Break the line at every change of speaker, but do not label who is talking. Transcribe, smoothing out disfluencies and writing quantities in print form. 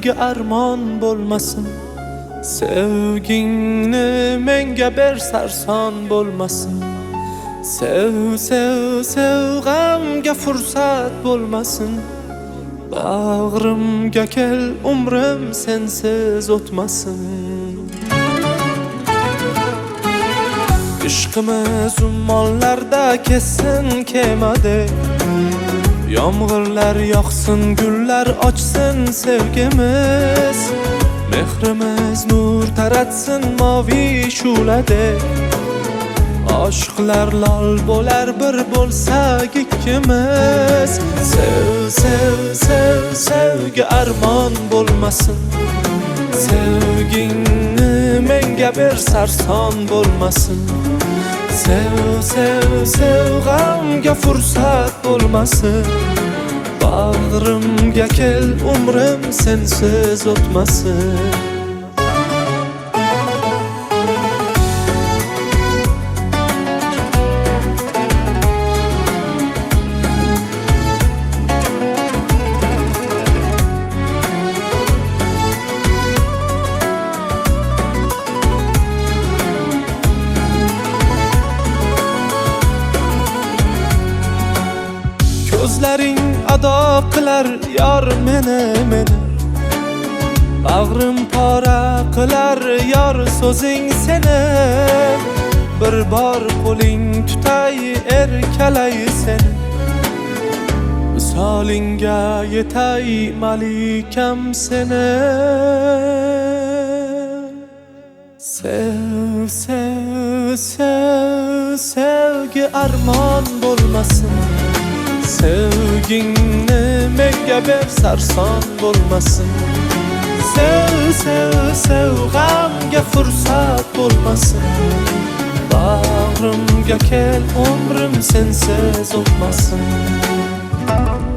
sevgi armon bo'lmasin. Sevgingni menga ber sarson bo'lmasin. Sev, sev, sev, g'amga fursat bo'lmasin. Bag'rimga kel, umrim sensiz o'tmasin. Ishqimiz ummonlarda kessin kemadek. Yomg'irlar yoqsin, gullar ochsin sevgimiz. Mehrimiz nur taratsin moviy shu'ladek. Aşklar lol bo'lar, bir bo'lsak ikkimiz. Sev, sev, sev, sevgi armon bo'lmasin. Sevgingni menga ber sarson bo'lmasin. Sev, sev, sev, g'amga fursat bo'lmasin. Bag'rimga kel, umrim sensiz o'tmasin. Ko'zlaring ado qilar yor meni. Bag'rim pora qilar yor so'zing seni. Bir bor qo'ling tutay erkalay seni. Visolingga yetay malikam seni. Sev, sev, sev, sevgi armon bo'lmasin. Sevgingni menga ber sarson bo'lmasin. Sev, sev, sev, g'amga fursat bo'lmasin. Bag'rimga kel, umrim sensiz o'tmasin.